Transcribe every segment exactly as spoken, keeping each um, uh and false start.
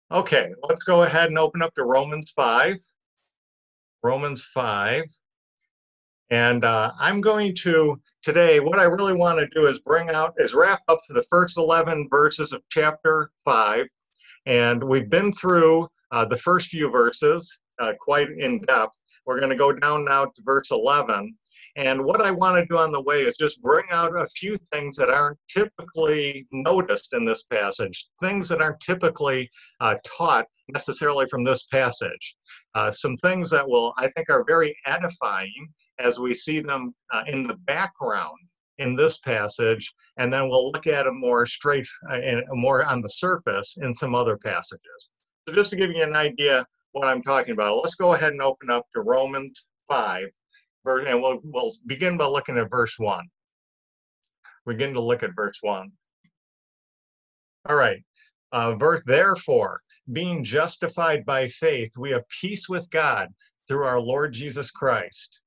Okay, let's go ahead and open up to Romans five. Romans five. And uh, I'm going to, today, what I really want to do is bring out, is wrap up to the first eleven verses of chapter five. And we've been through uh, the first few verses uh, quite in depth. We're going to go down now to verse eleven. And what I want to do on the way is just bring out a few things that aren't typically noticed in this passage, things that aren't typically uh, taught necessarily from this passage. Uh, some things that will, I think, are very edifying as we see them uh, in the background in this passage, and then we'll look at them more straight uh, and more on the surface in some other passages. So just to give you an idea what I'm talking about, let's go ahead and open up to Romans five, and we'll, we'll begin by looking at verse one. Begin to look at verse one. All right. Uh, verse, therefore, being justified by faith, we have peace with God through our Lord Jesus Christ,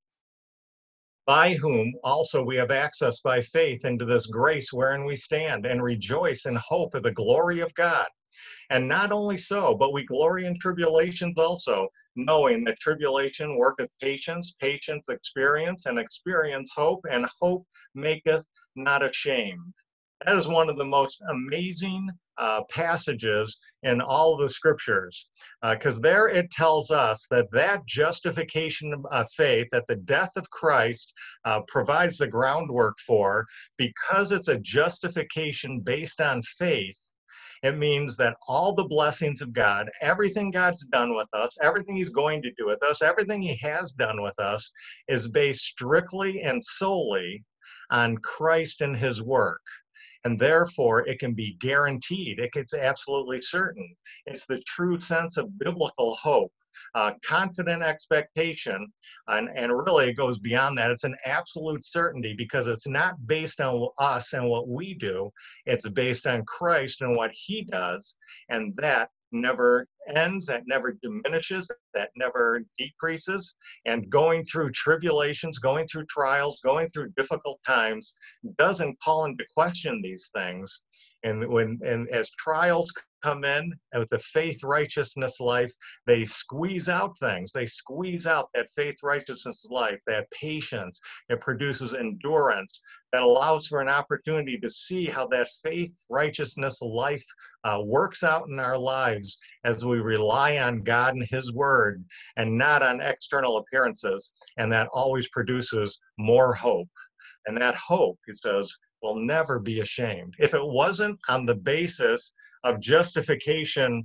by whom also we have access by faith into this grace wherein we stand, and rejoice in hope of the glory of God. And not only so, but we glory in tribulations also, knowing that tribulation worketh patience, patience experience, and experience hope, and hope maketh not ashamed. That is one of the most amazing uh, passages in all of the scriptures, because uh, there it tells us that that justification of faith, that the death of Christ uh, provides the groundwork for, because it's a justification based on faith. It means that all the blessings of God, everything God's done with us, everything he's going to do with us, everything he has done with us is based strictly and solely on Christ and his work. And therefore, it can be guaranteed. It's absolutely certain. It's the true sense of biblical hope, uh, confident expectation, and, and really it goes beyond that. It's an absolute certainty because it's not based on us and what we do. It's based on Christ and what he does, and that never ends, that never diminishes, that never decreases. And going through tribulations, going through trials, going through difficult times doesn't call into question these things. And when and as trials come in with the faith righteousness life, they squeeze out things. They squeeze out that faith righteousness life, that patience. It produces endurance that allows for an opportunity to see how that faith righteousness life uh, works out in our lives as we rely on God and his word and not on external appearances. And that always produces more hope. And that hope, he says, will never be ashamed. If it wasn't on the basis of justification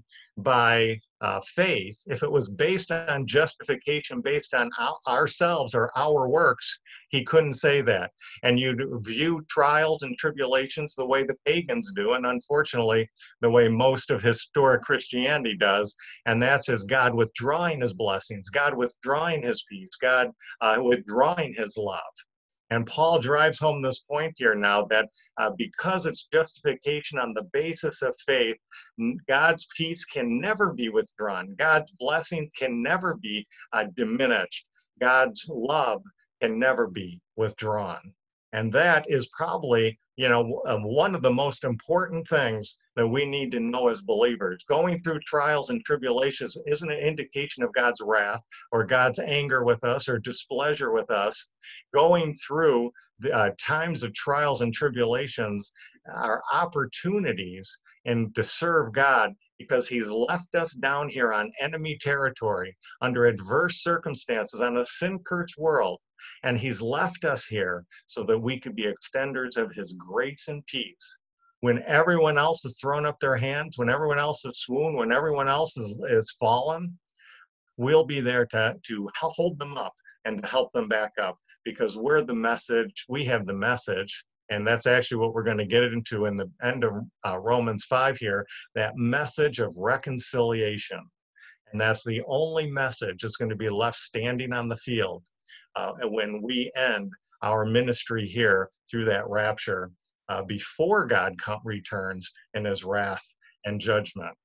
by uh, faith, if it was based on justification based on our, ourselves or our works, he couldn't say that. And you'd view trials and tribulations the way the pagans do, and unfortunately, the way most of historic Christianity does, and that's as God withdrawing his blessings, God withdrawing his peace, God uh, withdrawing his love. And Paul drives home this point here now that uh, because it's justification on the basis of faith, God's peace can never be withdrawn. God's blessings can never be uh, diminished. God's love can never be withdrawn. And that is probably, you know, one of the most important things that we need to know as believers. Going through trials and tribulations isn't an indication of God's wrath or God's anger with us or displeasure with us. Going through the uh, times of trials and tribulations are opportunities and to serve God, because he's left us down here on enemy territory under adverse circumstances on a sin-cursed world. And he's left us here so that we could be extenders of his grace and peace. When everyone else has thrown up their hands, when everyone else has swooned, when everyone else is, is fallen, we'll be there to, to hold them up and to help them back up, because we're the message, we have the message, and that's actually what we're going to get into in the end of uh, Romans five here, that message of reconciliation. And that's the only message that's going to be left standing on the field uh, when we end our ministry here through that rapture uh, before God returns in his wrath and judgment.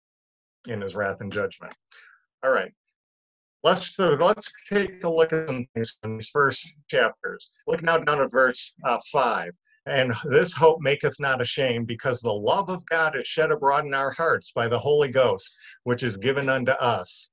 In his wrath and judgment. All right. Let's so let's take a look at some things in these first chapters. Look now down at verse uh, five. And this hope maketh not ashamed, because the love of God is shed abroad in our hearts by the Holy Ghost, which is given unto us.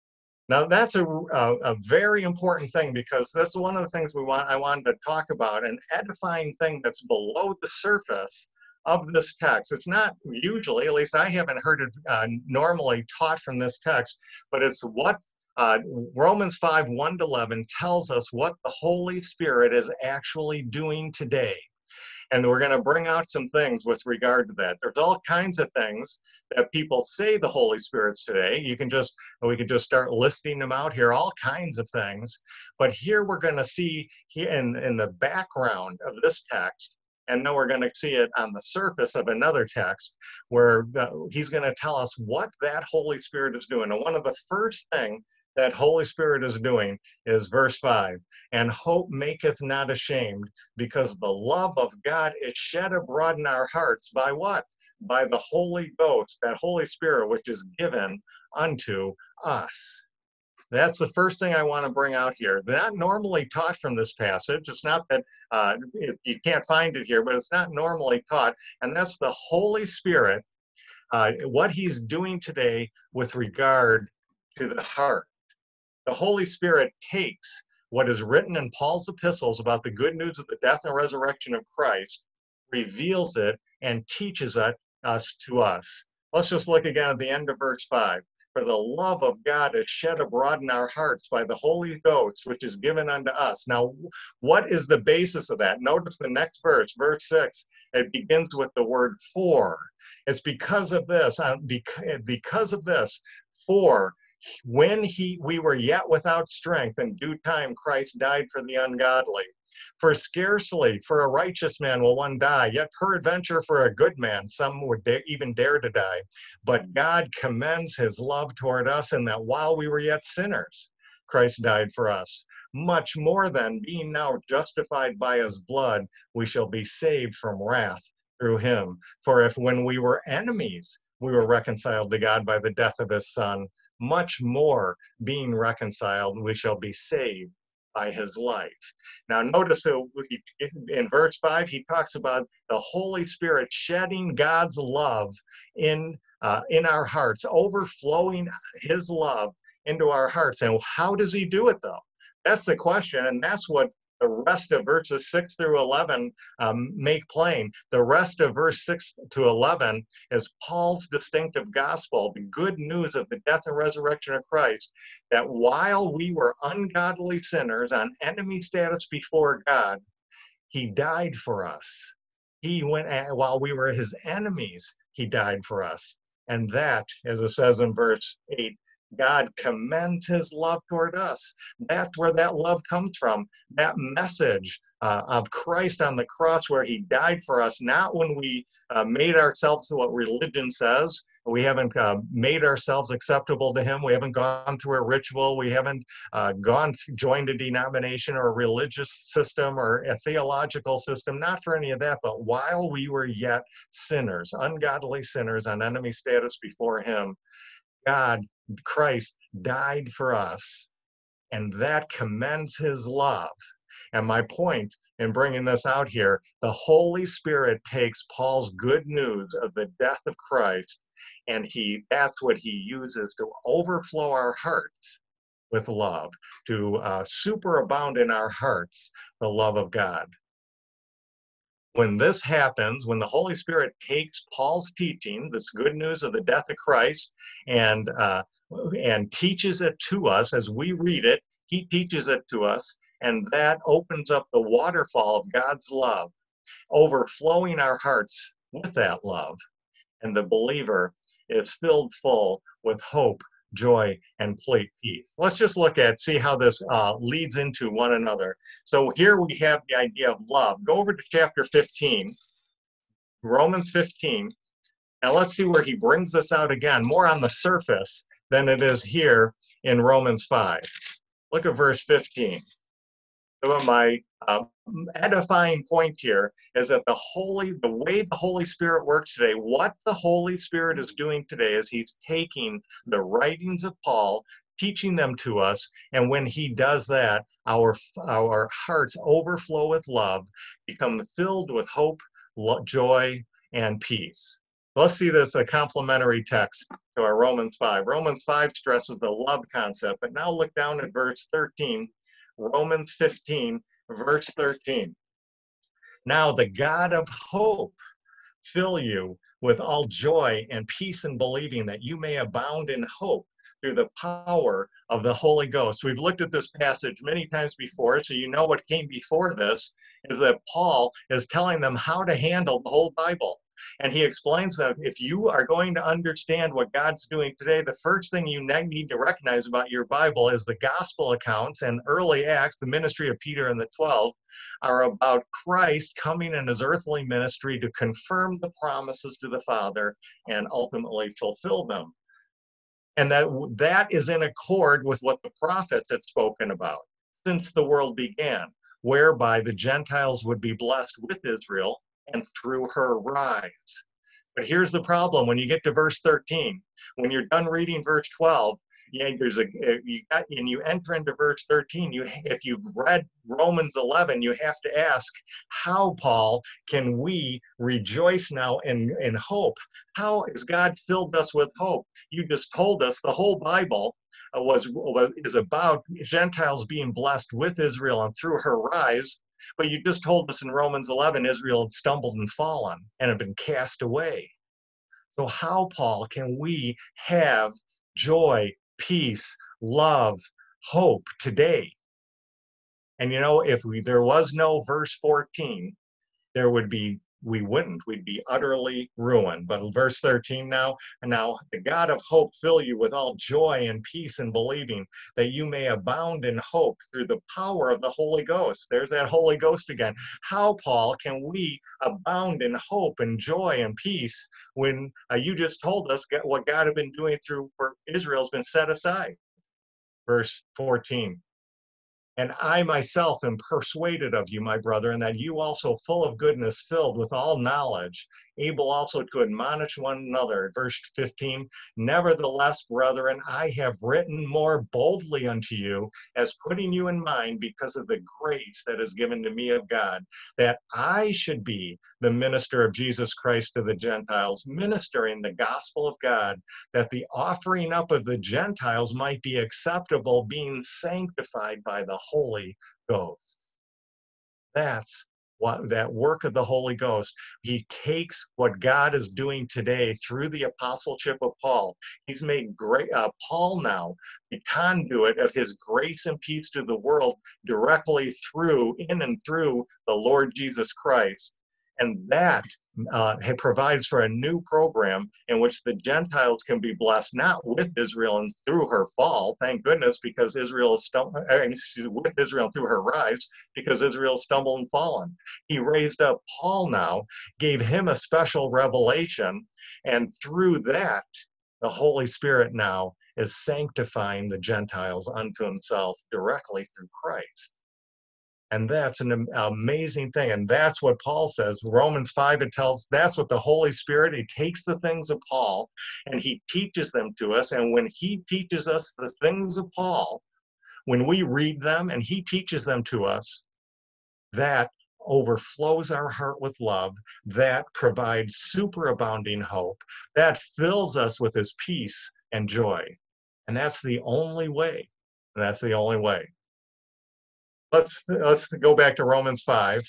Now that's a, a, a very important thing, because that's one of the things we want. I wanted to talk about, an edifying thing that's below the surface of this text. It's not usually, at least I haven't heard it uh, normally taught from this text, but it's what uh, Romans five, one to eleven tells us what the Holy Spirit is actually doing today. And we're going to bring out some things with regard to that. There's all kinds of things that people say the Holy Spirit's today. You can just, we can just start listing them out here, all kinds of things. But here we're going to see in, in the background of this text, and then we're going to see it on the surface of another text, where the, he's going to tell us what that Holy Spirit is doing. And one of the first things that Holy Spirit is doing is verse five, and hope maketh not ashamed, because the love of God is shed abroad in our hearts by what? By the Holy Ghost, that Holy Spirit which is given unto us. That's the first thing I want to bring out here. They're not normally taught from this passage. It's not that uh, it, you can't find it here, but it's not normally taught. And that's the Holy Spirit, uh, what he's doing today with regard to the heart. The Holy Spirit takes what is written in Paul's epistles about the good news of the death and resurrection of Christ, reveals it, and teaches it us to us. Let's just look again at the end of verse five. For the love of God is shed abroad in our hearts by the Holy Ghost, which is given unto us. Now, what is the basis of that? Notice the next verse, verse six. It begins with the word for. It's because of this, uh, because of this, for when he we were yet without strength, in due time Christ died for the ungodly. For scarcely for a righteous man will one die, yet peradventure for a good man some would da- even dare to die. But God commends his love toward us, in that while we were yet sinners, Christ died for us. Much more then, being now justified by his blood, we shall be saved from wrath through him. For if when we were enemies, we were reconciled to God by the death of his Son, much more, being reconciled, we shall be saved by his life. Now notice that in verse five, he talks about the Holy Spirit shedding God's love in, uh, in our hearts, overflowing his love into our hearts. And how does he do it, though? That's the question, and that's what the rest of verses six through eleven um, make plain. The rest of verse six to eleven is Paul's distinctive gospel, the good news of the death and resurrection of Christ, that while we were ungodly sinners on enemy status before God, he died for us. He went, while we were his enemies, he died for us. And that, as it says in verse eight, God commends his love toward us. That's where that love comes from. That message uh, of Christ on the cross, where he died for us, not when we uh, made ourselves to what religion says. We haven't uh, made ourselves acceptable to him. We haven't gone through a ritual. We haven't uh, gone through, joined a denomination or a religious system or a theological system. Not for any of that, but while we were yet sinners, ungodly sinners on enemy status before him, God, Christ, died for us, and that commends his love. And my point in bringing this out here, the Holy Spirit takes Paul's good news of the death of Christ, and he that's what he uses to overflow our hearts with love, to uh, superabound in our hearts the love of God. When this happens, when the Holy Spirit takes Paul's teaching, this good news of the death of Christ, and uh, and teaches it to us as we read it, he teaches it to us, and that opens up the waterfall of God's love, overflowing our hearts with that love. And the believer is filled full with hope, joy, and complete peace. Let's just look at, see how this uh, leads into one another. So here we have the idea of love. Go over to chapter fifteen, Romans fifteen, and let's see where he brings this out again, more on the surface than it is here in Romans five. Look at verse fifteen. So my uh, edifying point here is that the holy, the way the Holy Spirit works today, what the Holy Spirit is doing today is he's taking the writings of Paul, teaching them to us. And when he does that, our, our hearts overflow with love, become filled with hope, lo- joy, and peace. Let's see this, a complementary text to our Romans five. Romans five stresses the love concept, but now look down at verse thirteen, Romans fifteen, verse thirteen. Now the God of hope fill you with all joy and peace in believing, that you may abound in hope through the power of the Holy Ghost. We've looked at this passage many times before, so you know what came before this is that Paul is telling them how to handle the whole Bible. And he explains that if you are going to understand what God's doing today, the first thing you need to recognize about your Bible is the gospel accounts and early Acts, the ministry of Peter and the twelve, are about Christ coming in his earthly ministry to confirm the promises to the Father and ultimately fulfill them. And that, that is in accord with what the prophets had spoken about since the world began, whereby the Gentiles would be blessed with Israel and through her rise. But here's the problem: when you get to verse thirteen, when you're done reading verse twelve, yeah, there's a you got and you enter into verse thirteen. You, if you've read Romans eleven, you have to ask, how, Paul, can we rejoice now in in hope? How has God filled us with hope? You just told us the whole Bible was, was is about Gentiles being blessed with Israel and through her rise. But you just told us in Romans eleven, Israel had stumbled and fallen and had been cast away. So how, Paul, can we have joy, peace, love, hope today? And you know, if we, there was no verse fourteen, there would be, we wouldn't, we'd be utterly ruined. But verse thirteen now, and now the God of hope fill you with all joy and peace in believing, that you may abound in hope through the power of the Holy Ghost. There's that Holy Ghost again. How, Paul, can we abound in hope and joy and peace when uh, you just told us what God had been doing through for Israel has been set aside? Verse fourteen. And I myself am persuaded of you, my brother, and that you also, full of goodness, filled with all knowledge, able also to admonish one another. Verse fifteen, nevertheless, brethren, I have written more boldly unto you, as putting you in mind because of the grace that is given to me of God, that I should be the minister of Jesus Christ to the Gentiles, ministering the gospel of God, that the offering up of the Gentiles might be acceptable, being sanctified by the Holy Ghost. That's what that work of the Holy Ghost. He takes what God is doing today through the apostleship of Paul. He's made great uh, Paul now the conduit of his grace and peace to the world directly through, in and through the Lord Jesus Christ. And that uh, provides for a new program in which the Gentiles can be blessed, not with Israel and through her fall, thank goodness, because Israel is stum- with Israel through her rise, because Israel stumbled and fallen. He raised up Paul now, gave him a special revelation, and through that, the Holy Spirit now is sanctifying the Gentiles unto himself directly through Christ. And that's an amazing thing. And that's what Paul says. Romans five, it tells, that's what the Holy Spirit, he takes the things of Paul and he teaches them to us. And when he teaches us the things of Paul, when we read them and he teaches them to us, that overflows our heart with love, that provides superabounding hope, that fills us with his peace and joy. And that's the only way. And that's the only way. Let's, let's go back to Romans five.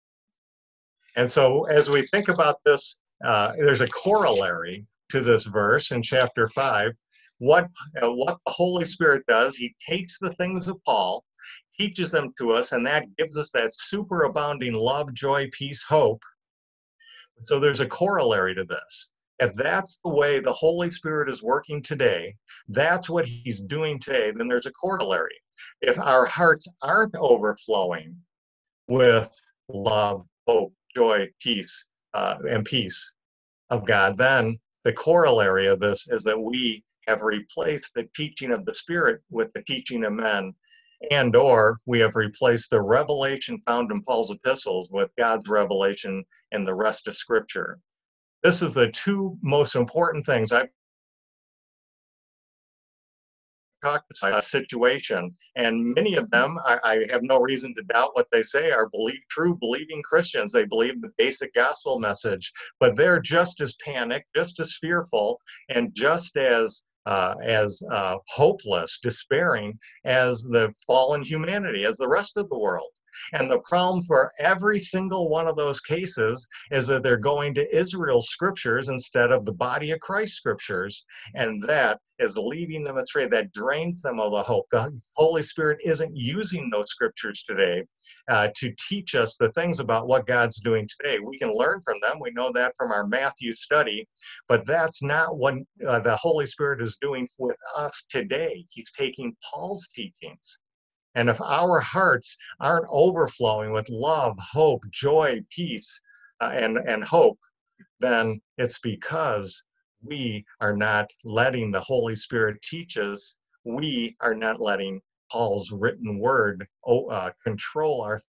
And so as we think about this, uh, there's a corollary to this verse in chapter five. What, uh, what the Holy Spirit does, he takes the things of Paul, teaches them to us, and that gives us that superabounding love, joy, peace, hope. So there's a corollary to this. If that's the way the Holy Spirit is working today, that's what he's doing today, then there's a corollary. If our hearts aren't overflowing with love, hope, joy, peace, uh, and peace of God, then the corollary of this is that we have replaced the teaching of the Spirit with the teaching of men, and or we have replaced the revelation found in Paul's epistles with God's revelation in the rest of Scripture. This is the two most important things I talk a situation, and many of them, I, I have no reason to doubt what they say, are believe, true believing Christians. They believe the basic gospel message, but they're just as panicked, just as fearful, and just as uh, as uh, hopeless, despairing as the fallen humanity, as the rest of the world. And the problem for every single one of those cases is that they're going to Israel's scriptures instead of the body of Christ scriptures. And that is leading them astray. That drains them of the hope. The Holy Spirit isn't using those scriptures today uh, to teach us the things about what God's doing today. We can learn from them. We know that from our Matthew study. But that's not what uh, the Holy Spirit is doing with us today. He's taking Paul's teachings. And if our hearts aren't overflowing with love, hope, joy, peace, uh, and, and hope, then it's because we are not letting the Holy Spirit teach us. We are not letting Paul's written word uh, control our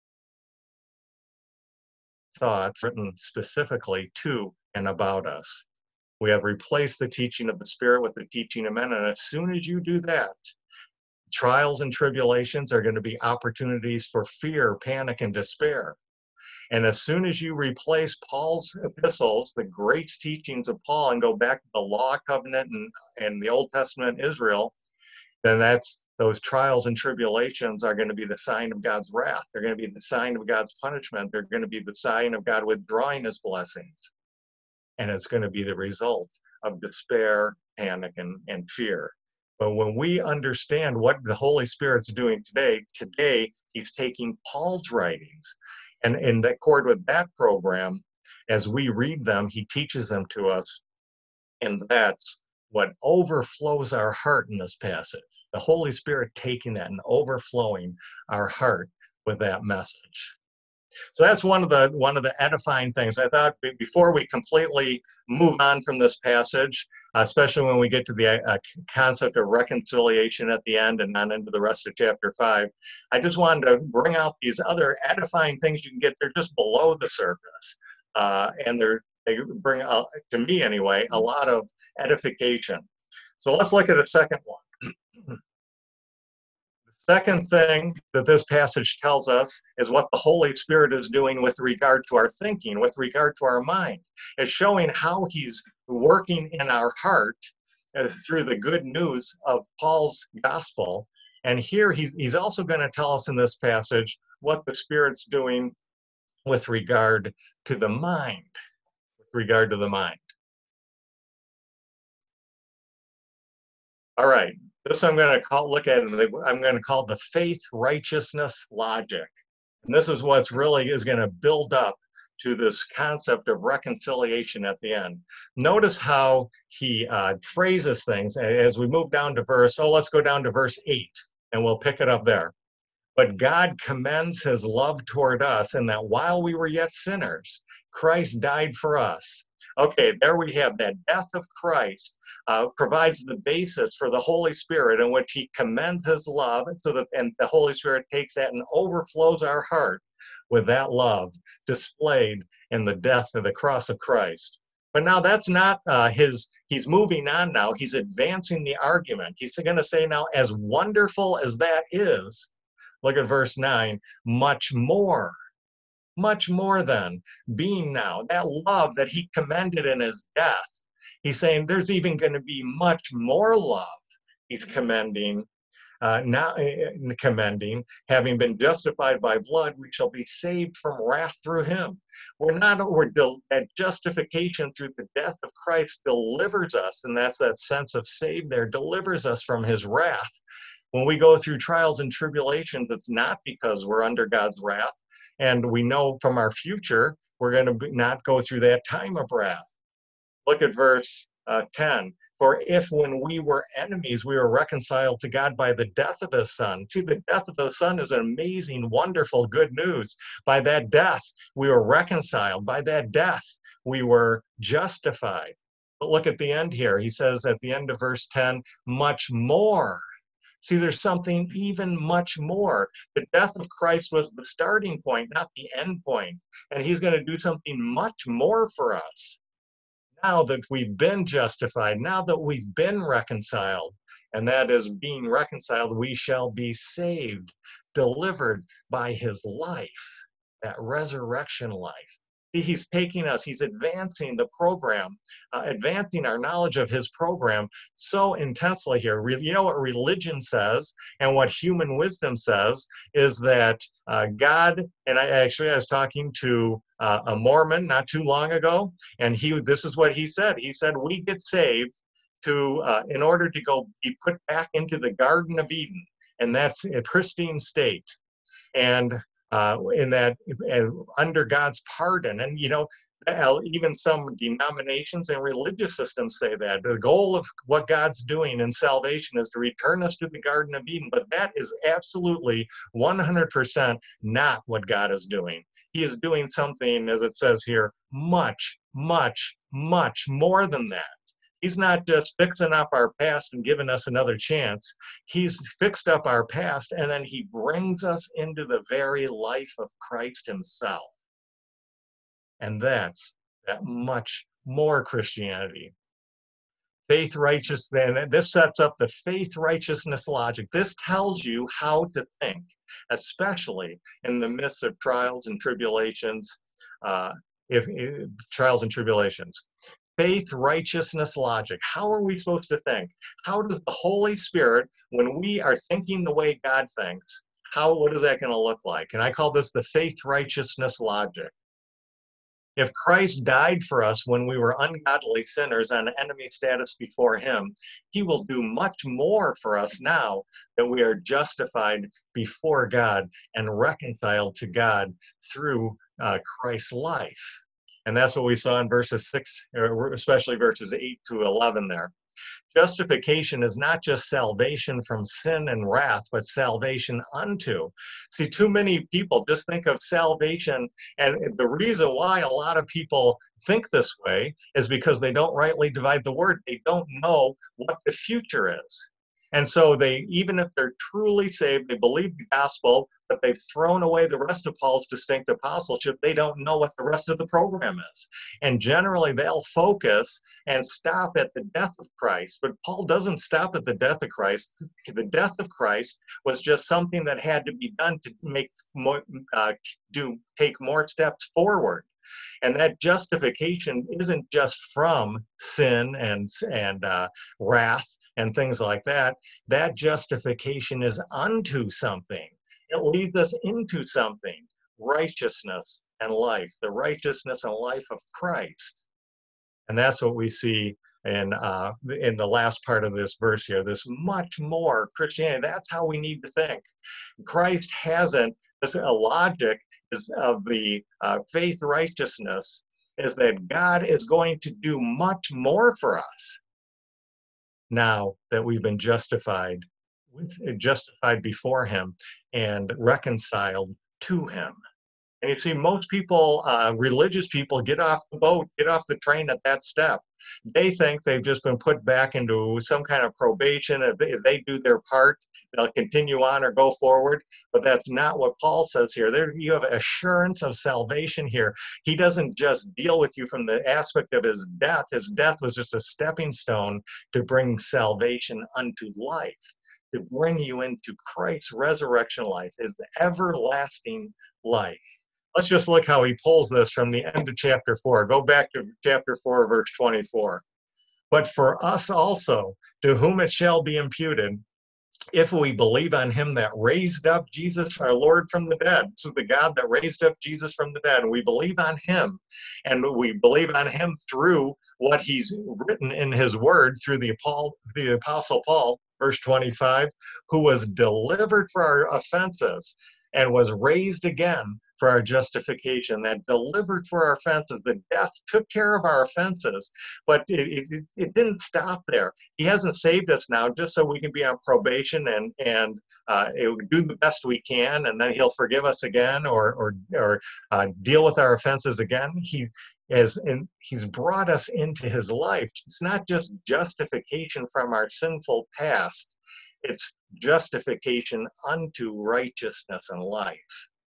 thoughts, written specifically to and about us. We have replaced the teaching of the Spirit with the teaching of men, and as soon as you do that, trials and tribulations are going to be opportunities for fear, panic, and despair. And as soon as you replace Paul's epistles, the great teachings of Paul, and go back to the law covenant and, and the Old Testament Israel, then that's those trials and tribulations are going to be the sign of God's wrath. They're going to be the sign of God's punishment. They're going to be the sign of God withdrawing his blessings. And it's going to be the result of despair, panic, and, and fear. But when we understand what the Holy Spirit's doing today, today he's taking Paul's writings, and in accord with that program, as we read them, he teaches them to us, and that's what overflows our heart in this passage. The Holy Spirit taking that and overflowing our heart with that message. So that's one of the one of the edifying things. I thought before we completely move on from this passage, especially when we get to the uh, concept of reconciliation at the end and on into the rest of chapter five, I just wanted to bring out these other edifying things you can get. They're just below the surface, uh, and they're they bring out, to me anyway, a lot of edification. So let's look at a second one. Second thing that this passage tells us is what the Holy Spirit is doing with regard to our thinking, with regard to our mind. It's showing how he's working in our heart uh, through the good news of Paul's gospel. And here he's, he's also going to tell us in this passage what the Spirit's doing with regard to the mind, with regard to the mind. All right. This I'm going to call, look at, I'm going to call the faith righteousness logic. And this is what's really is going to build up to this concept of reconciliation at the end. Notice how he uh, phrases things as we move down to verse, oh, let's go down to verse eight, and we'll pick it up there. But God commends his love toward us in that while we were yet sinners, Christ died for us. Okay, there we have that death of Christ. Uh, provides the basis for the Holy Spirit in which he commends his love, so that and the Holy Spirit takes that and overflows our heart with that love displayed in the death of the cross of Christ. But now that's not uh, his, he's moving on now, he's advancing the argument. He's going to say now, as wonderful as that is, look at verse nine, much more, much more than being now, that love that he commended in his death. He's saying there's even going to be much more love he's commending, uh, now uh, commending, having been justified by blood, we shall be saved from wrath through him. We're not, we're that justification through the death of Christ delivers us, and that's that sense of saved there, delivers us from his wrath. When we go through trials and tribulations, it's not because we're under God's wrath, and we know from our future, we're going to not go through that time of wrath. Look at verse uh, ten. For if when we were enemies, we were reconciled to God by the death of his son. See, the death of the son is an amazing, wonderful, good news. By that death, we were reconciled. By that death, we were justified. But look at the end here. He says at the end of verse ten, much more. See, there's something even much more. The death of Christ was the starting point, not the end point. And he's going to do something much more for us. now that we've been justified, now that we've been reconciled, and that is being reconciled, we shall be saved, delivered by his life, that resurrection life. See, he's taking us, he's advancing the program, uh, advancing our knowledge of his program so intensely here. Re you know what religion says and what human wisdom says is that uh, God, and I actually I was talking to uh, a Mormon not too long ago, and he this is what he said. He said, we get saved to uh, in order to go be put back into the Garden of Eden, and that's a pristine state. And uh, in that, uh, under God's pardon. And, you know, even some denominations and religious systems say that. The goal of what God's doing in salvation is to return us to the Garden of Eden. But that is absolutely one hundred percent not what God is doing. He is doing something, as it says here, much, much, much more than that. He's not just fixing up our past and giving us another chance. He's fixed up our past, and then he brings us into the very life of Christ himself. And that's that much more Christianity. Faith, righteous, then this sets up the faith righteousness logic. This tells you how to think, especially in the midst of trials and tribulations, uh, if, if trials and tribulations. Faith, righteousness, logic. How are we supposed to think? How does the Holy Spirit, when we are thinking the way God thinks, how, what is that going to look like? And I call this the faith, righteousness, logic. If Christ died for us when we were ungodly sinners on enemy status before him, he will do much more for us now that we are justified before God and reconciled to God through uh, Christ's life. And that's what we saw in verses six, especially verses eight to eleven there. Justification is not just salvation from sin and wrath, but salvation unto. See, too many people just think of salvation, and the reason why a lot of people think this way is because they don't rightly divide the word. They don't know what the future is. And so they, even if they're truly saved, they believe the gospel, but they've thrown away the rest of Paul's distinct apostleship. They don't know what the rest of the program is. And generally they'll focus and stop at the death of Christ. But Paul doesn't stop at the death of Christ. The death of Christ was just something that had to be done to make more, uh, do take more steps forward. And that justification isn't just from sin and, and uh, wrath and things like that. That justification is unto something. It leads us into something, righteousness and life, the righteousness and life of Christ. And that's what we see in, uh, in the last part of this verse here, this much more Christianity. That's how we need to think. Christ hasn't, this a logic is of the uh, faith righteousness is that God is going to do much more for us now that we've been justified, justified before him and reconciled to him. And you see, most people, uh, religious people, get off the boat, get off the train at that step. They think they've just been put back into some kind of probation. If they, if they do their part, they'll continue on or go forward. But that's not what Paul says here. There, you have assurance of salvation here. He doesn't just deal with you from the aspect of his death. His death was just a stepping stone to bring salvation unto life, to bring you into Christ's resurrection life, his everlasting life. Let's just look how he pulls this from the end of chapter four. Go back to chapter four, verse twenty-four. But for us also, to whom it shall be imputed, if we believe on him that raised up Jesus our Lord from the dead. This is the God that raised up Jesus from the dead. And we believe on him. And we believe on him through what he's written in his word through the, Paul, the Apostle Paul, verse twenty-five, who was delivered for our offenses and was raised again for our justification. That delivered for our offenses, the death took care of our offenses, but it, it, it didn't stop there. He hasn't saved us now just so we can be on probation and, and uh, do the best we can, and then he'll forgive us again or, or, or uh, deal with our offenses again. He is, and he's brought us into his life. It's not just justification from our sinful past, it's justification unto righteousness and life.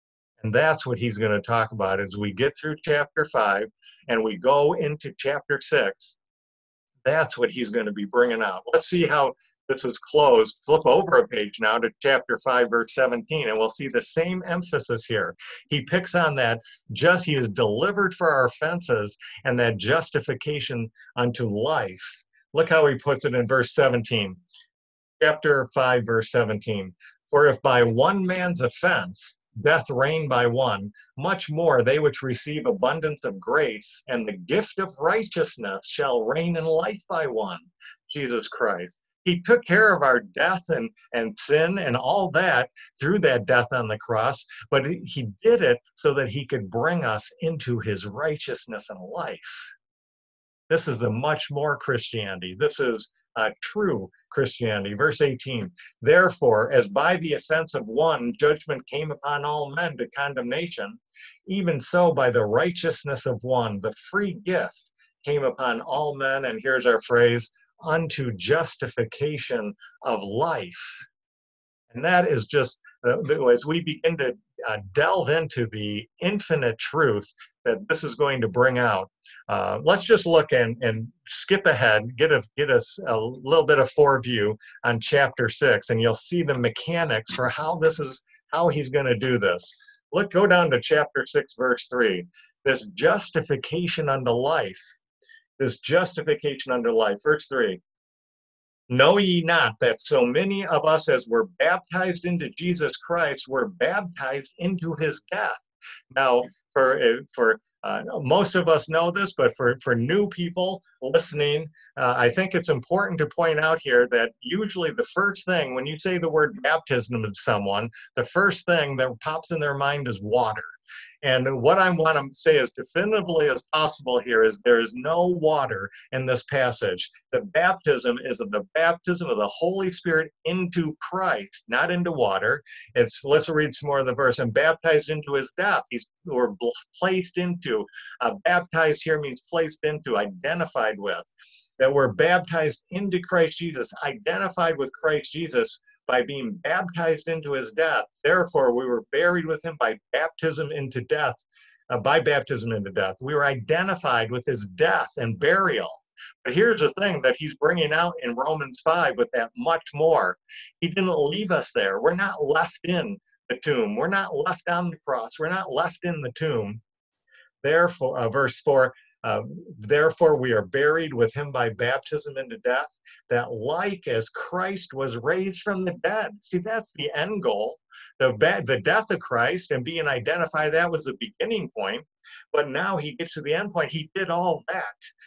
And that's what he's going to talk about as we get through chapter five and we go into chapter six. That's what he's going to be bringing out. Let's see how this is closed. Flip over a page now to chapter five, verse seventeen, and we'll see the same emphasis here. He picks on that just he is delivered for our offenses and that justification unto life. Look how he puts it in verse seventeen. Chapter five, verse seventeen. For if by one man's offense death reigned by one, much more they which receive abundance of grace and the gift of righteousness shall reign in life by one, Jesus Christ. He took care of our death and, and sin and all that through that death on the cross, but he did it so that he could bring us into his righteousness and life. This is the much more Christianity. This is uh, true Christianity. Verse eighteen, therefore, as by the offense of one, judgment came upon all men to condemnation, even so by the righteousness of one, the free gift came upon all men, and here's our phrase, unto justification of life. And that is just, uh, as we begin to uh, delve into the infinite truth that this is going to bring out, uh, let's just look and, and skip ahead, get, a, get us a little bit of foreview on chapter six, and you'll see the mechanics for how this is, how he's going to do this. Look, go down to chapter six, verse three. This justification unto life. This justification unto life. Verse three. Know ye not that so many of us as were baptized into Jesus Christ were baptized into his death? Now, for for uh, most of us know this, but for, for new people listening, uh, I think it's important to point out here that usually the first thing, when you say the word baptism to someone, the first thing that pops in their mind is water. And what I want to say as definitively as possible here is there is no water in this passage. The baptism is the baptism of the Holy Spirit into Christ, not into water. It's, let's read some more of the verse. And baptized into his death. He's we're placed into. Uh, baptized here means placed into, identified with. That we're baptized into Christ Jesus, identified with Christ Jesus, by being baptized into his death. Therefore, we were buried with him by baptism into death, uh, by baptism into death. We were identified with his death and burial. But here's the thing that he's bringing out in Romans five with that much more. He didn't leave us there. We're not left in the tomb. We're not left on the cross. We're not left in the tomb. Therefore, uh, verse four, uh, therefore we are buried with him by baptism into death, that like as Christ was raised from the dead. See, that's the end goal. The, the death of Christ and being identified, that was the beginning point. But now he gets to the end point. He did all that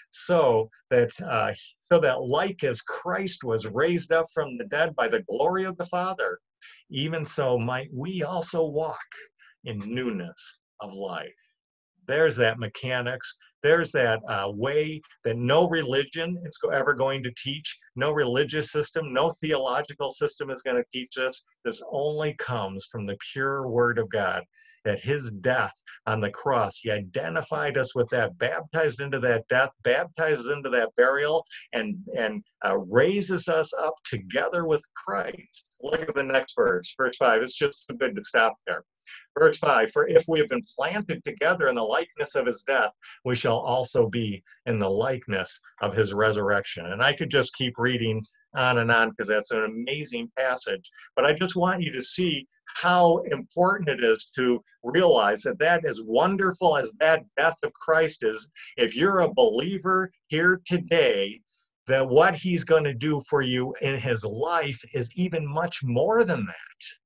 so that, uh, so that like as Christ was raised up from the dead by the glory of the Father, even so might we also walk in newness of life. There's that mechanics. There's that uh, way that no religion is ever going to teach. No religious system, no theological system is going to teach us. This only comes from the pure word of God. At his death on the cross, he identified us with that, baptized into that death, baptized into that burial, and, and uh, raises us up together with Christ. Look at the next verse, verse five. It's just too good to stop there. Verse five, for if we have been planted together in the likeness of his death, we shall also be in the likeness of his resurrection. And I could just keep reading on and on because that's an amazing passage. But I just want you to see how important it is to realize that that, as wonderful as that death of Christ is, if you're a believer here today, that what he's going to do for you in his life is even much more than that.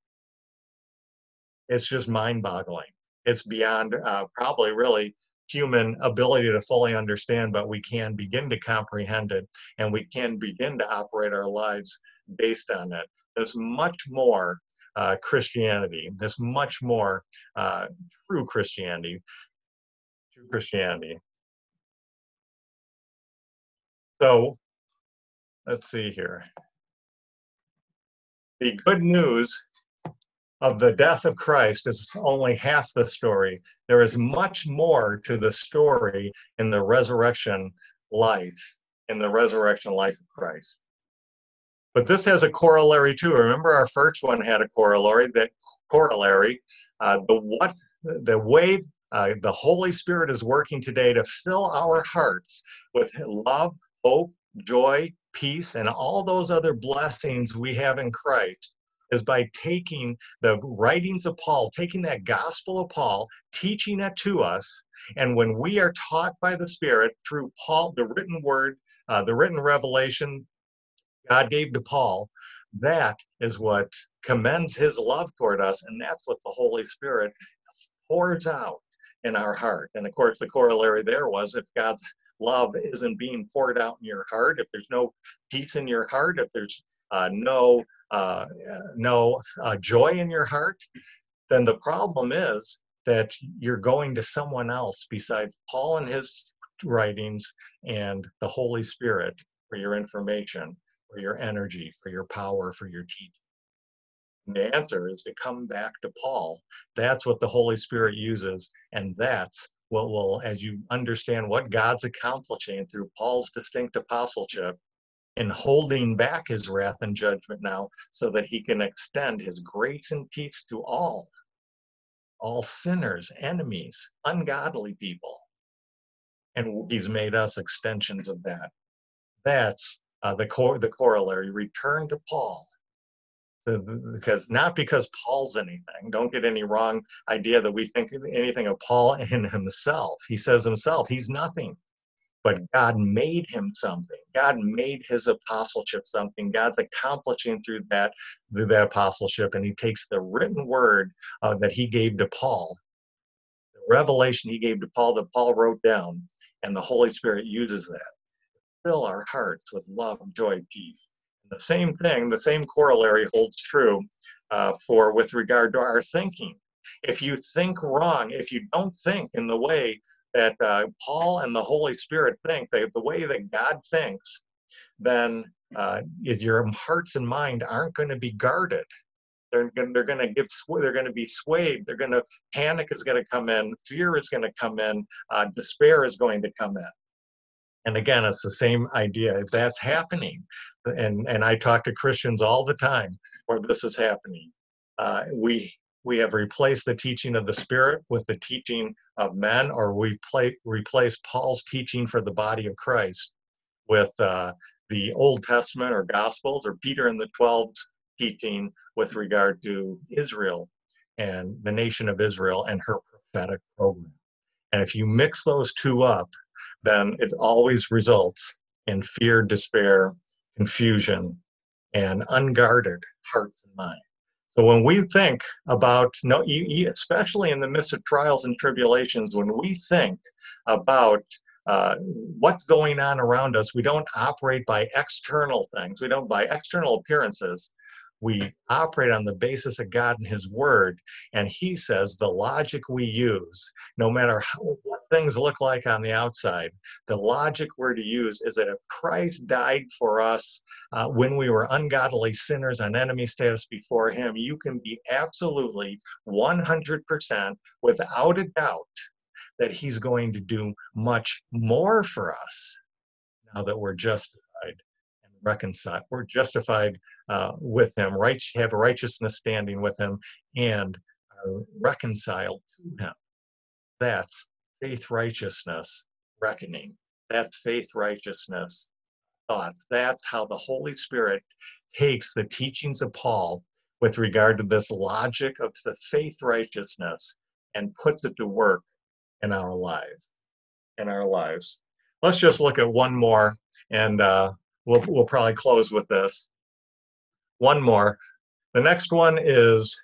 It's just mind-boggling. It's beyond uh, probably really human ability to fully understand, but we can begin to comprehend it, and we can begin to operate our lives based on it. There's much more uh, Christianity. There's much more uh, true Christianity. True Christianity. So let's see here. The good news of the death of Christ is only half the story. There is much more to the story in the resurrection life, in the resurrection life of Christ. But this has a corollary too. Remember, our first one had a corollary. That corollary, uh, the what the way uh, the Holy Spirit is working today to fill our hearts with love, hope, joy, peace, and all those other blessings we have in Christ is by taking the writings of Paul, taking that gospel of Paul, teaching it to us. And when we are taught by the Spirit through Paul, the written word, uh, the written revelation God gave to Paul, that is what commends his love toward us. And that's what the Holy Spirit pours out in our heart. And of course, the corollary there was, if God's love isn't being poured out in your heart, if there's no peace in your heart, if there's uh, no uh, no uh, joy in your heart, then the problem is that you're going to someone else besides Paul and his writings and the Holy Spirit for your information, for your energy, for your power, for your teaching. And the answer is to come back to Paul. That's what the Holy Spirit uses, and that's what will, as you understand what God's accomplishing through Paul's distinct apostleship, in holding back his wrath and judgment now so that he can extend his grace and peace to all, all sinners, enemies, ungodly people. And he's made us extensions of that. That's uh, the, cor the corollary, return to Paul. So, because not because Paul's anything, don't get any wrong idea that we think anything of Paul in himself. He says himself, he's nothing. But God made him something. God made his apostleship something. God's accomplishing through that, through that apostleship, and he takes the written word uh, that he gave to Paul, the revelation he gave to Paul that Paul wrote down, and the Holy Spirit uses that to fill our hearts with love, joy, peace. And the same thing, the same corollary holds true uh, for with regard to our thinking. If you think wrong, if you don't think in the way that uh, Paul and the Holy Spirit think, the, the way that God thinks, then uh, if your hearts and mind aren't going to be guarded. They're, they're going to give, they're going to be swayed. They're going to, panic is going to come in, fear is going to come in, uh, despair is going to come in. And again, it's the same idea. If that's happening, and, and I talk to Christians all the time where this is happening, uh, we We have replaced the teaching of the Spirit with the teaching of men, or we play, replace Paul's teaching for the body of Christ with uh, the Old Testament or Gospels, or Peter and the Twelve's teaching with regard to Israel and the nation of Israel and her prophetic program. And if you mix those two up, then it always results in fear, despair, confusion, and unguarded hearts and minds. So when we think about, no, especially in the midst of trials and tribulations, when we think about uh, what's going on around us, we don't operate by external things. We don't by external appearances. We operate on the basis of God and his word. And he says the logic we use, no matter how, what things look like on the outside, the logic we're to use is that if Christ died for us uh, when we were ungodly sinners on enemy status before him, you can be absolutely one hundred percent without a doubt that he's going to do much more for us now that we're justified and reconciled. We're justified uh, with him, right, have righteousness standing with him, and are reconciled to him. That's faith, righteousness, reckoning. That's faith, righteousness, thoughts. That's how the Holy Spirit takes the teachings of Paul with regard to this logic of the faith, righteousness, and puts it to work in our lives. In our lives. Let's just look at one more, and uh, we'll we'll probably close with this. One more. The next one is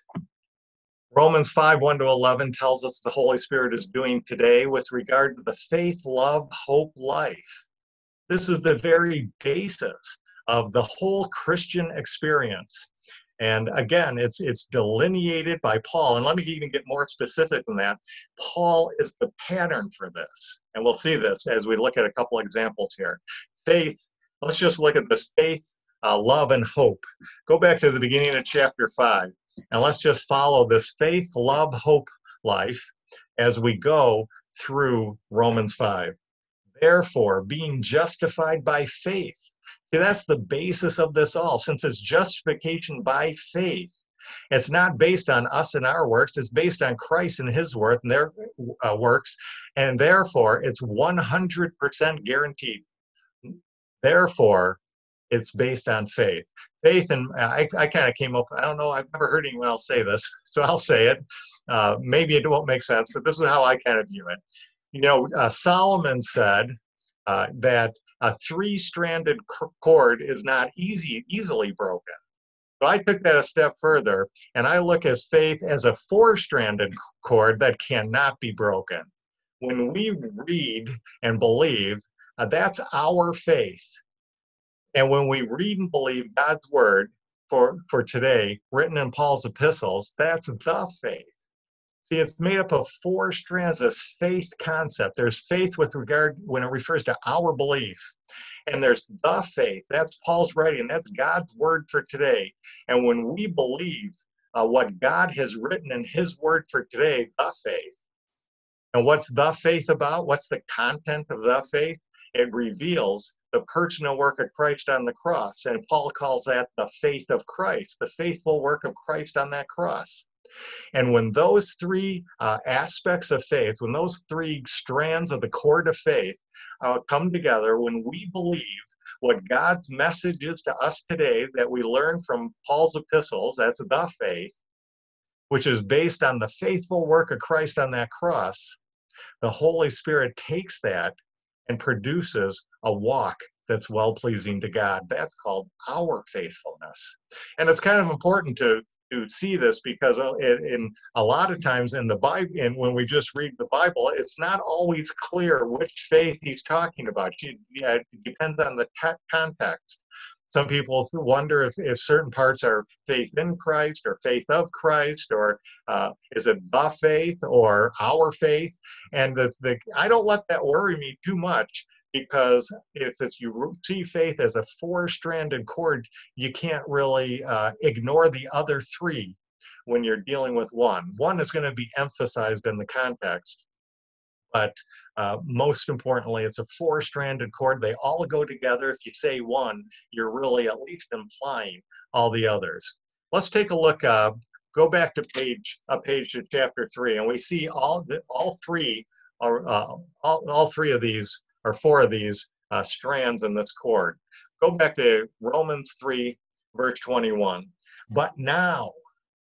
Romans five, one to eleven tells us the Holy Spirit is doing today with regard to the faith, love, hope, life. This is the very basis of the whole Christian experience. And again, it's it's delineated by Paul. And let me even get more specific than that. Paul is the pattern for this. And we'll see this as we look at a couple examples here. Faith, let's just look at this faith, uh, love, and hope. Go back to the beginning of chapter five. And let's just follow this faith, love, hope life as we go through Romans five. Therefore, being justified by faith. See, that's the basis of this all. Since it's justification by faith, It's not based on us and our works. It's based on Christ and his worth and their uh, works. And therefore, it's one hundred percent guaranteed. Therefore, it's based on faith. Faith, and I, I kind of came up, I don't know, I've never heard anyone else say this, so I'll say it. Uh, maybe it won't make sense, but this is how I kind of view it. You know, uh, Solomon said uh, that a three-stranded cord is not easy, easily broken. So I took that a step further, and I look at faith as a four-stranded cord that cannot be broken. When we read and believe, uh, that's our faith. And when we read and believe God's word for, for today, written in Paul's epistles, that's the faith. See, it's made up of four strands, this faith concept. There's faith with regard when it refers to our belief. And there's the faith. That's Paul's writing. That's God's word for today. And when we believe uh, what God has written in his word for today, the faith. And what's the faith about? What's the content of the faith? It reveals the personal work of Christ on the cross. And Paul calls that the faith of Christ, the faithful work of Christ on that cross. And when those three uh, aspects of faith, when those three strands of the cord of faith uh, come together, when we believe what God's message is to us today that we learn from Paul's epistles, that's the faith, which is based on the faithful work of Christ on that cross, the Holy Spirit takes that and produces a walk that's well-pleasing to God. That's called our faithfulness. And it's kind of important to to see this because in, in a lot of times in the Bible, and when we just read the Bible, it's not always clear which faith he's talking about. Yeah, it depends on the context. Some people wonder if, if certain parts are faith in Christ or faith of Christ, or uh, is it the faith or our faith? And the, the I don't let that worry me too much, because if it's, you see faith as a four-stranded cord, you can't really uh, ignore the other three when you're dealing with one. One is going to be emphasized in the context, but uh, most importantly, it's a four-stranded cord. They all go together. If you say one, you're really at least implying all the others. Let's take a look. Uh, go back to page a page to chapter three, and we see all the, all three are uh, all, all three of these. or four of these uh, strands in this cord. Go back to Romans three, verse twenty-one. But now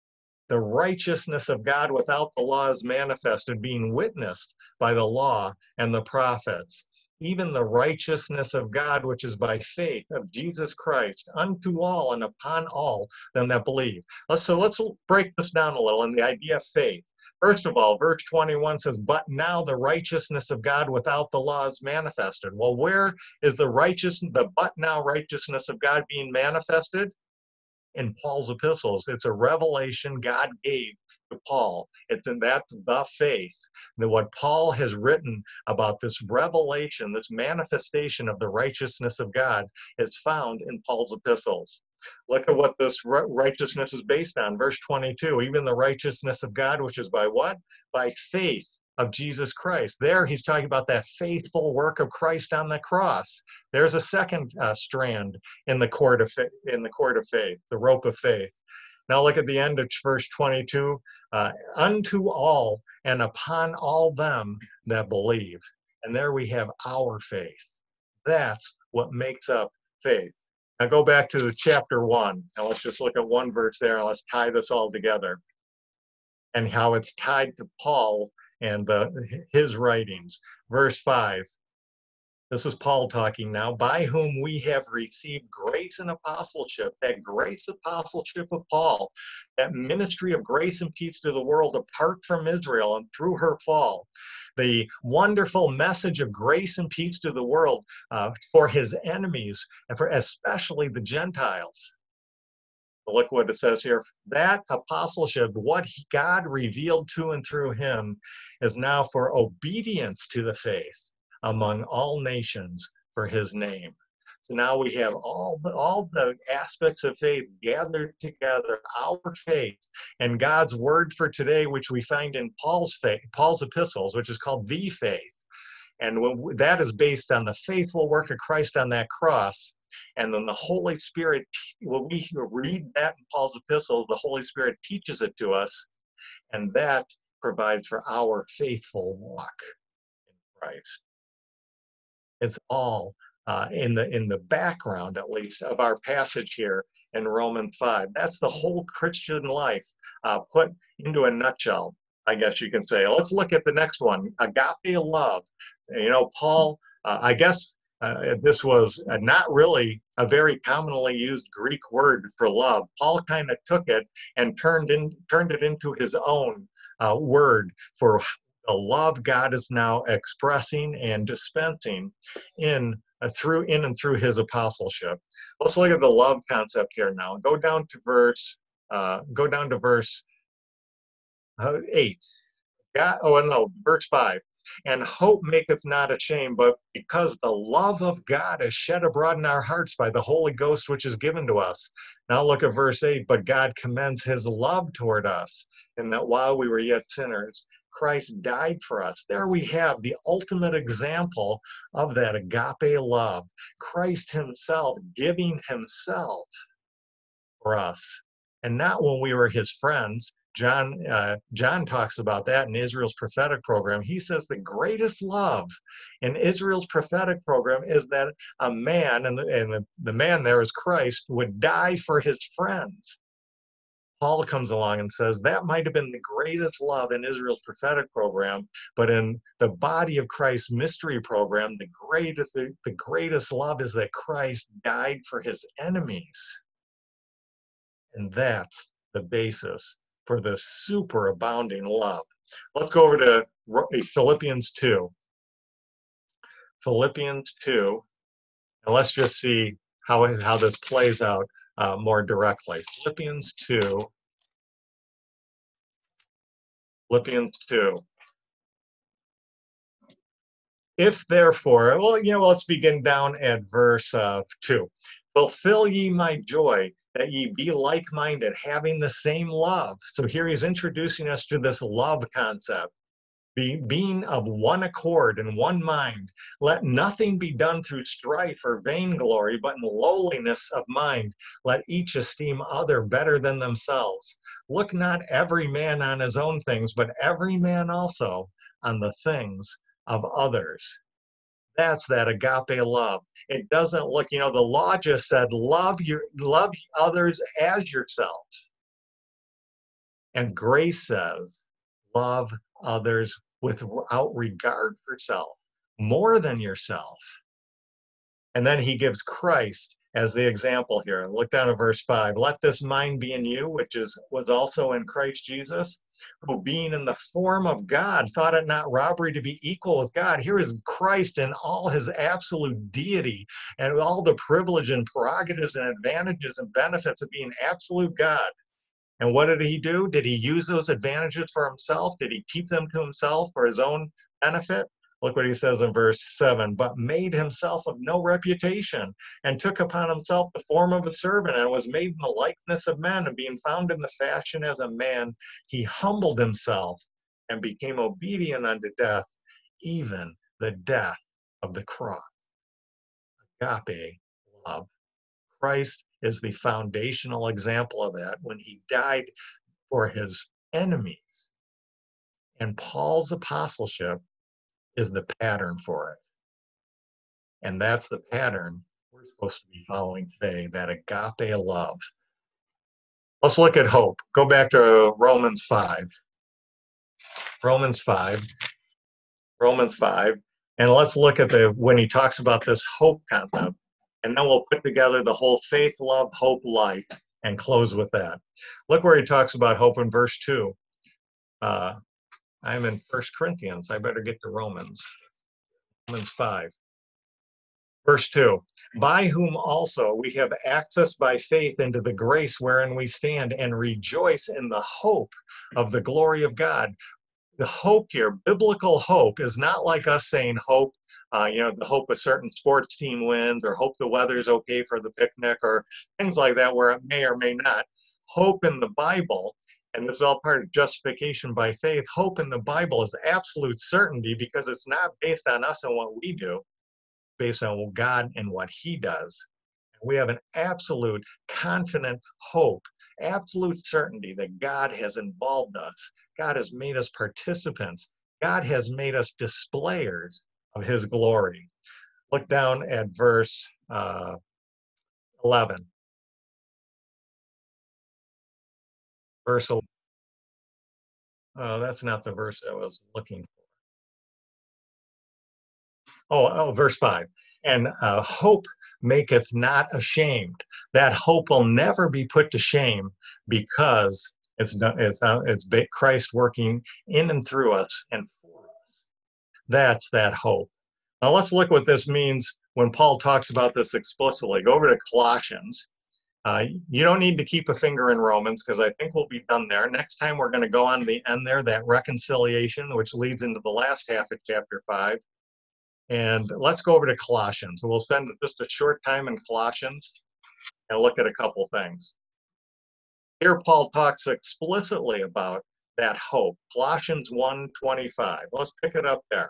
the righteousness of God without the law is manifested, being witnessed by the law and the prophets, even the righteousness of God, which is by faith of Jesus Christ, unto all and upon all them that believe. Let's, so let's break this down a little in the idea of faith. First of all, verse twenty-one says, but now the righteousness of God without the law is manifested. Well, where is the righteous, the but now righteousness of God being manifested? In Paul's epistles. It's a revelation God gave to Paul. It's in that's the faith. That what Paul has written about this revelation, this manifestation of the righteousness of God, is found in Paul's epistles. Look at what this righteousness is based on. Verse twenty-two, even the righteousness of God, which is by what? By faith of Jesus Christ. There he's talking about that faithful work of Christ on the cross. There's a second uh, strand in the cord of fa- in the cord of faith, the rope of faith. Now look at the end of verse twenty-two, uh, unto all and upon all them that believe. And there we have our faith. That's what makes up faith. Now go back to the chapter one. Now let's just look at one verse there, and let's tie this all together and how it's tied to Paul and the, his writings. Verse five. This is Paul talking now, by whom we have received grace and apostleship, that grace apostleship of Paul, that ministry of grace and peace to the world apart from Israel and through her fall, the wonderful message of grace and peace to the world uh, for his enemies, and for especially the Gentiles. Look what it says here. That apostleship, what God revealed to and through him, is now for obedience to the faith among all nations for his name. So now we have all the, all the aspects of faith gathered together, our faith, and God's word for today, which we find in Paul's faith, Paul's epistles, which is called the faith. And when, that is based on the faithful work of Christ on that cross. And then the Holy Spirit, when we read that in Paul's epistles, the Holy Spirit teaches it to us, and that provides for our faithful walk in Christ. It's all uh, in the in the background, at least, of our passage here in Romans five. That's the whole Christian life uh, put into a nutshell, I guess you can say. Let's look at the next one, agape love. You know, Paul, uh, I guess uh, this was uh, not really a very commonly used Greek word for love. Paul kind of took it and turned in turned it into his own uh, word for the love God is now expressing and dispensing in uh, through in and through his apostleship. Let's look at the love concept here now. Go down to verse uh, go down to verse uh, eight. God, oh no, verse five. And hope maketh not ashamed, but because the love of God is shed abroad in our hearts by the Holy Ghost which is given to us. Now look at verse eight. But God commends his love toward us, in that while we were yet sinners, Christ died for us. There we have the ultimate example of that agape love. Christ himself giving himself for us. And not when we were his friends. John, uh, John talks about that in Israel's prophetic program. He says the greatest love in Israel's prophetic program is that a man, and the, and the, the man there is Christ, would die for his friends. Paul comes along and says that might have been the greatest love in Israel's prophetic program, but in the body of Christ's mystery program, the greatest, the, the greatest love is that Christ died for his enemies. And that's the basis for the superabounding love. Let's go over to Philippians two. Philippians two, and let's just see how, how this plays out uh, more directly. Philippians two. Philippians two. If therefore, well, you know, let's begin down at verse uh, two. Fulfill ye my joy, that ye be like-minded, having the same love. So here he's introducing us to this love concept. Be, being of one accord and one mind, let nothing be done through strife or vainglory, but in lowliness of mind, let each esteem other better than themselves. Look not every man on his own things, but every man also on the things of others. That's that agape love. It doesn't look, you know, the law just said, love your, love others as yourself. And grace says, love others without regard for self, more than yourself. And then he gives Christ as the example here. Look down at verse five. Let this mind be in you, which is was also in Christ Jesus, who being in the form of God, thought it not robbery to be equal with God. Here is Christ in all his absolute deity and all the privilege and prerogatives and advantages and benefits of being absolute God. And what did he do? Did he use those advantages for himself? Did he keep them to himself for his own benefit? Look what he says in verse seven, but made himself of no reputation, and took upon himself the form of a servant, and was made in the likeness of men, and being found in the fashion as a man, he humbled himself, and became obedient unto death, even the death of the cross. Agape love. Christ is the foundational example of that when he died for his enemies. And Paul's apostleship is the pattern for it. And that's the pattern we're supposed to be following today, that agape love. Let's look at hope. Go back to Romans five. Romans five. Romans five. And let's look at the when he talks about this hope concept. And then we'll put together the whole faith, love, hope, light, and close with that. Look where he talks about hope in verse two. Uh, I'm in First Corinthians. I better get to Romans. Romans five. Verse two. By whom also we have access by faith into the grace wherein we stand, and rejoice in the hope of the glory of God. The hope here, biblical hope, is not like us saying hope, uh, you know, the hope a certain sports team wins, or hope the weather's okay for the picnic, or things like that where it may or may not. Hope in the Bible, and this is all part of justification by faith, hope in the Bible is absolute certainty, because it's not based on us and what we do, based on God and what he does. We have an absolute confident hope, absolute certainty that God has involved us. God has made us participants. God has made us displayers of his glory. Look down at verse uh, eleven. Verse eleven. Oh, that's not the verse I was looking for. Oh, oh, verse five. And uh, hope maketh not ashamed. That hope will never be put to shame because it's it's uh, it's Christ working in and through us and for us. That's that hope. Now let's look what this means when Paul talks about this explicitly. Go over to Colossians. Uh, you don't need to keep a finger in Romans because I think we'll be done there. Next time we're going to go on to the end there, that reconciliation, which leads into the last half of chapter five. And let's go over to Colossians. We'll spend just a short time in Colossians and look at a couple things. Here Paul talks explicitly about that hope. Colossians one twenty-five. Let's pick it up there.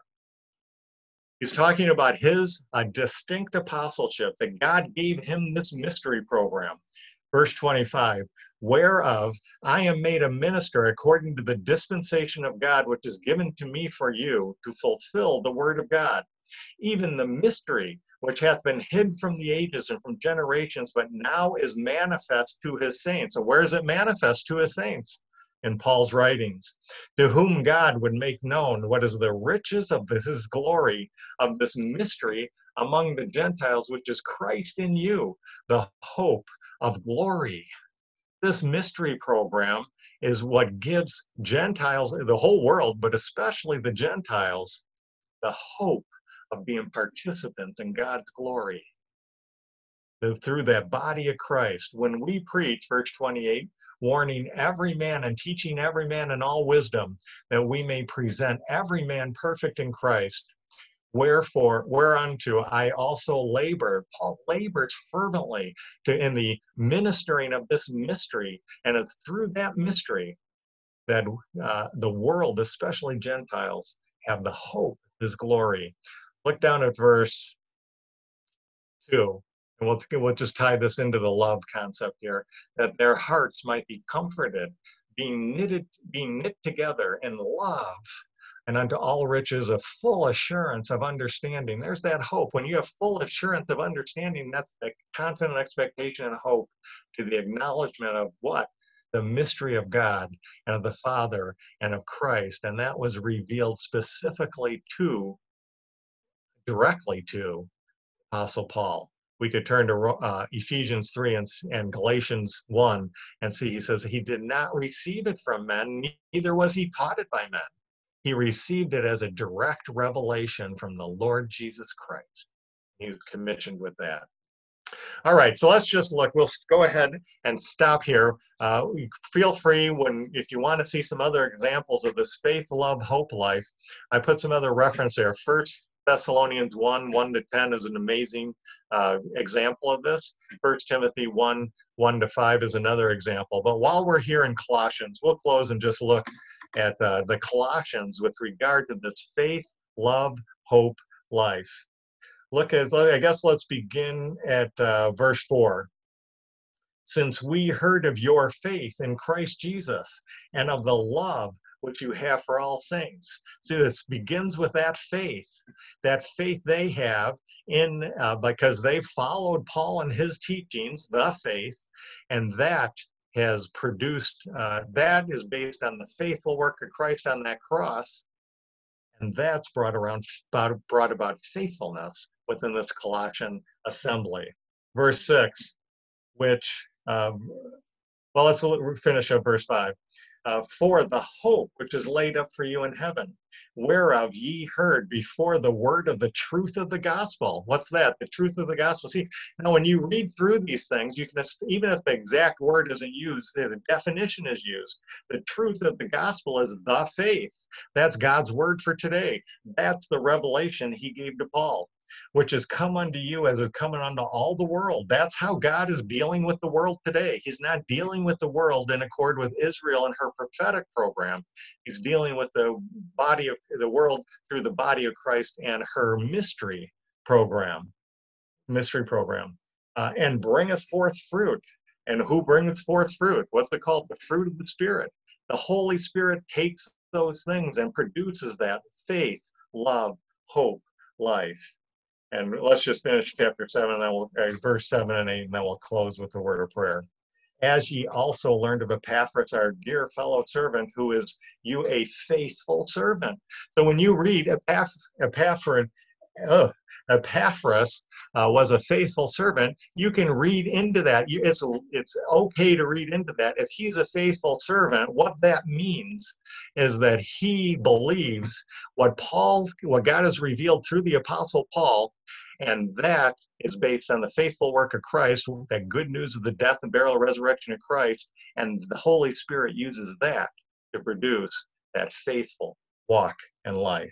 He's talking about his uh, distinct apostleship, that God gave him this mystery program. Verse twenty-five, whereof I am made a minister according to the dispensation of God, which is given to me for you to fulfill the word of God. Even the mystery which hath been hid from the ages and from generations, but now is manifest to his saints. So where is it manifest to his saints? In Paul's writings, to whom God would make known what is the riches of his glory, of this mystery among the Gentiles, which is Christ in you, the hope of glory. This mystery program is what gives Gentiles, the whole world, but especially the Gentiles, the hope of being participants in God's glory. Through that body of Christ, when we preach, verse twenty-eight, warning every man and teaching every man in all wisdom, that we may present every man perfect in Christ. Wherefore, whereunto I also labor. Paul labors fervently to in the ministering of this mystery, and it's through that mystery that uh, the world, especially Gentiles, have the hope of his glory. Look down at verse two, and we'll, we'll just tie this into the love concept here, that their hearts might be comforted, being knitted, being knit together in love, and unto all riches of full assurance of understanding. There's that hope. When you have full assurance of understanding, that's the confident expectation and hope to the acknowledgement of what? The mystery of God and of the Father and of Christ. And that was revealed specifically to, directly to, Apostle Paul. We could turn to uh, Ephesians three and, and Galatians one and see, he says, he did not receive it from men, neither was he taught it by men. He received it as a direct revelation from the Lord Jesus Christ. He was commissioned with that. All right, so let's just look. We'll go ahead and stop here. Uh, feel free when, if you want to see some other examples of this faith, love, hope life, I put some other reference there. First Thessalonians one, one to ten is an amazing uh, example of this. First Timothy one, one to five is another example. But while we're here in Colossians, we'll close and just look at uh, the Colossians with regard to this faith, love, hope, life. Look at, I guess let's begin at uh, verse four. Since we heard of your faith in Christ Jesus and of the love which you have for all saints. See, this begins with that faith, that faith they have in, uh, because they followed Paul and his teachings, the faith, and that has produced, uh, that is based on the faithful work of Christ on that cross, and that's brought around, brought about faithfulness within this Colossian assembly. Verse six, which, um, well, let's finish up verse five. Uh, for the hope which is laid up for you in heaven, whereof ye heard before the word of the truth of the gospel. What's that? The truth of the gospel. See, now when you read through these things, you can, even if the exact word isn't used, the definition is used. The truth of the gospel is the faith. That's God's word for today. That's the revelation he gave to Paul, which has come unto you as is coming unto all the world. That's how God is dealing with the world today. He's not dealing with the world in accord with Israel and her prophetic program. He's dealing with the body of the world through the body of Christ and her mystery program. Mystery program. uh, and bringeth forth fruit. And who brings forth fruit? What's it called? The fruit of the Spirit. The Holy Spirit takes those things and produces that faith, love, hope, life. And let's just finish chapter seven, and then we'll, uh, verse seven and eight, and then we'll close with the word of prayer. As ye also learned of Epaphras, our dear fellow servant, who is you a faithful servant. So when you read Epaph Epaphras, uh, Epaphras uh, was a faithful servant, you can read into that. You, it's, it's okay to read into that. If he's a faithful servant, what that means is that he believes what Paul, what God has revealed through the Apostle Paul, and that is based on the faithful work of Christ, that good news of the death and burial and resurrection of Christ, and the Holy Spirit uses that to produce that faithful walk and life.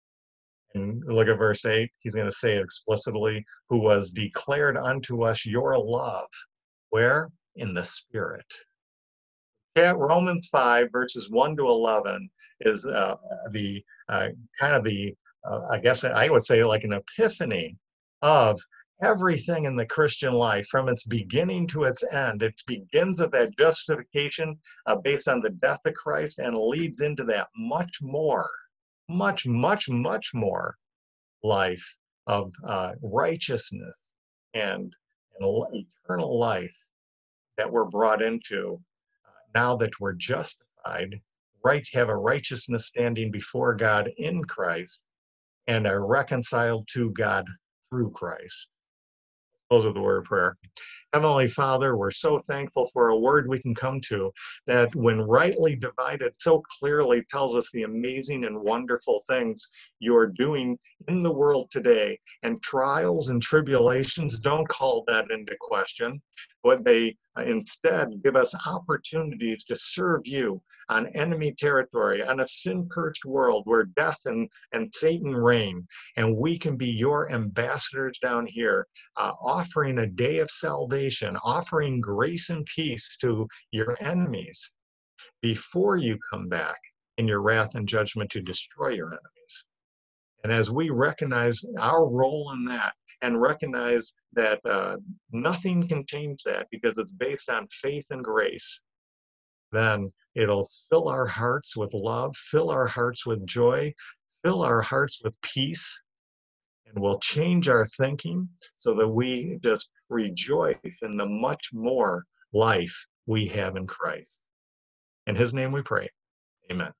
And look at verse eight, he's going to say it explicitly, who was declared unto us your love. Where? In the Spirit. Yeah, Romans five, verses one to eleven is uh, the uh, kind of the, uh, I guess I would say like an epiphany of everything in the Christian life from its beginning to its end. It begins at that justification uh, based on the death of Christ and leads into that much more, much, much, much more life of uh, righteousness and, and eternal life that we're brought into uh, now that we're justified, right, have a righteousness standing before God in Christ, and are reconciled to God through Christ. Close with the word of prayer. Heavenly Father, we're so thankful for a word we can come to that, when rightly divided, so clearly tells us the amazing and wonderful things you're doing in the world today. And trials and tribulations don't call that into question, but they uh, instead give us opportunities to serve you on enemy territory, on a sin-cursed world where death and, and Satan reign. And we can be your ambassadors down here, uh, offering a day of salvation, offering grace and peace to your enemies before you come back in your wrath and judgment to destroy your enemies. And as we recognize our role in that, and recognize that uh, nothing can change that because it's based on faith and grace, then it'll fill our hearts with love, fill our hearts with joy, fill our hearts with peace, and will change our thinking so that we just rejoice in the much more life we have in Christ. In his name we pray. Amen.